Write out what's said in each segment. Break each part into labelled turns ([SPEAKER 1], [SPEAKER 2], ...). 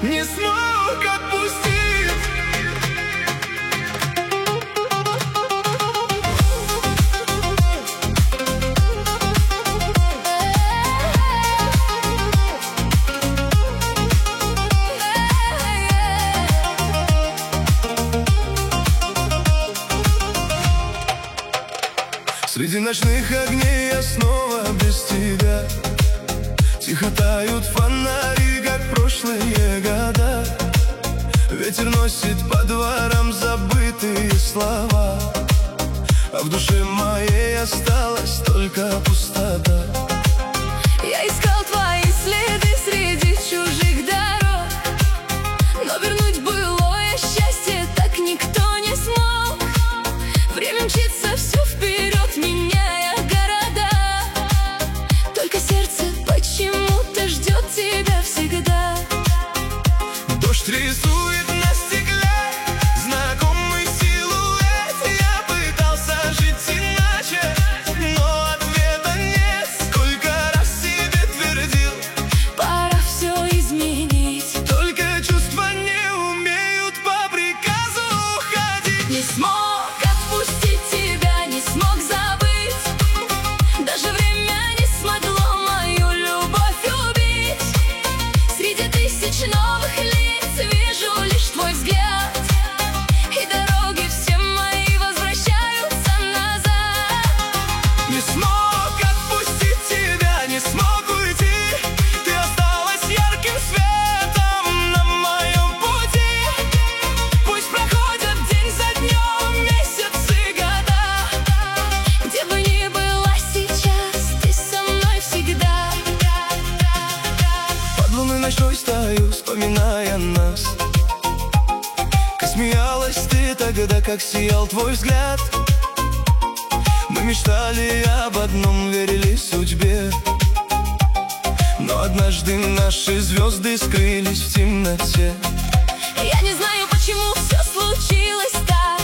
[SPEAKER 1] не смог отпустить. Среди ночных огней я снова без тебя. Тихо тают фонари, как прошлые года. Ветер носит по дворам забытые слова, а в душе моей осталась только пустота.
[SPEAKER 2] Я искал твои следы среди чужих дорог, но вернуть былое счастье так никто не смог. Время мчится все вперед, меняя города, только сердце почему-то ждет тебя всегда.
[SPEAKER 1] Дождь рисует на стекле знакомый силуэт. Я пытался жить иначе, но ответа нет. Сколько раз себе твердил,
[SPEAKER 2] пора все изменить,
[SPEAKER 1] только чувства не умеют по приказу уходить.
[SPEAKER 2] не смог отпустить тебя, не смог забыть. Даже время не смогло мою любовь убить. Среди тысяч новых лиц вижу лишь твой взгляд, и дороги все мои возвращаются назад.
[SPEAKER 1] Не смог отпустить тебя, не смог уйти. Ты осталась ярким светом на моем пути. Пусть проходят день за днем, месяцы, года.
[SPEAKER 2] Где бы ни была сейчас, ты со мной всегда.
[SPEAKER 1] Под луной ночной стою, вспоминая нас. Как смеялась ты тогда, как сиял твой взгляд. Мы мечтали об одном, верили судьбе, но однажды наши звезды скрылись в темноте.
[SPEAKER 2] Я не знаю, почему все случилось так,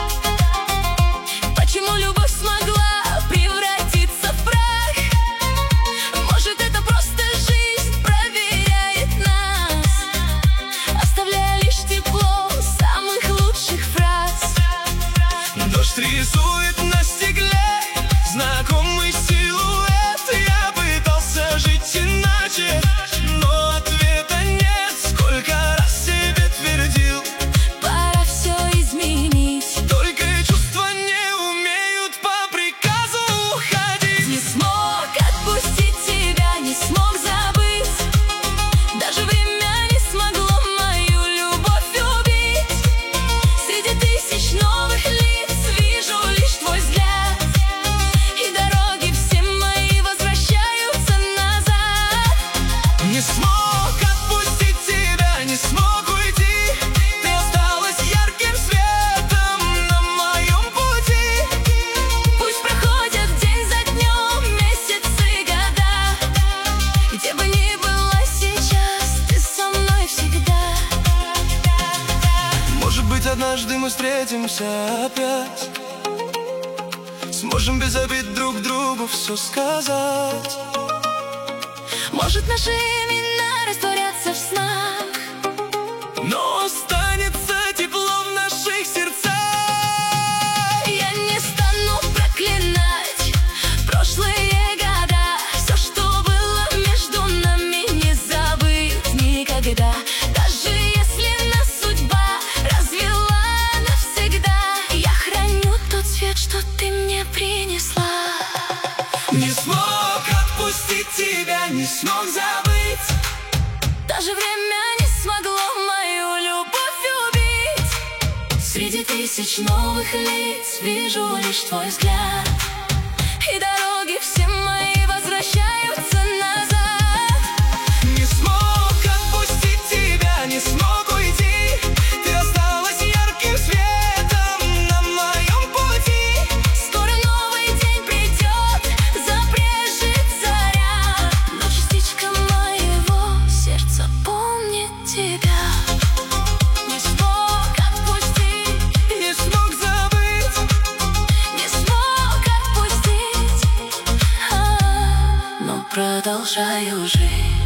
[SPEAKER 2] почему любовь смогла превратиться в прах. Может, это просто жизнь проверяет нас, оставляя лишь тепло самых лучших фраз.
[SPEAKER 1] Дождь рисует на стекле знакомый силуэт. Я пытался жить иначе, но ответа нет. Сколько раз себе твердил,
[SPEAKER 2] Пора все изменить,
[SPEAKER 1] только чувства не умеют по приказу уходить.
[SPEAKER 2] не смог отпустить тебя, не смог забыть. Даже время не смогло мою любовь убить. Среди тысяч новых лиц вижу лишь твой взгляд, и дороги все мои возвращаются назад.
[SPEAKER 1] Не смог отпустить тебя, не смог уйти. Ты осталась ярким светом на моем пути.
[SPEAKER 2] Пусть проходят день за днем, месяцы, года. Где бы ни была сейчас, ты со мной всегда.
[SPEAKER 1] Может быть, однажды мы встретимся опять, сможем без обид друг другу все сказать.
[SPEAKER 2] Может, наши имена растворятся в снах,
[SPEAKER 1] Но останется тепло в наших сердцах.
[SPEAKER 2] я не стану проклинать прошлые года. Все, что было между нами, не забыть никогда. Даже если нас судьба развела навсегда, я храню тот свет, что ты мне принесла.
[SPEAKER 1] Не смог отпустить тебя, не смог забыть.
[SPEAKER 2] Даже время не смогло мою любовь убить. Среди тысяч новых лиц вижу лишь твой взгляд, и дороги все мои возвращаются назад.
[SPEAKER 1] Не смог отпустить тебя, не смог уйти. Ты осталась ярким светом на моем пути.
[SPEAKER 2] Скоро новый день придет, запрежет заря, но частичка моего сердца помнит тебя. Не смог отпустить,
[SPEAKER 1] Не смог забыть.
[SPEAKER 2] не смог отпустить, но продолжаю жить.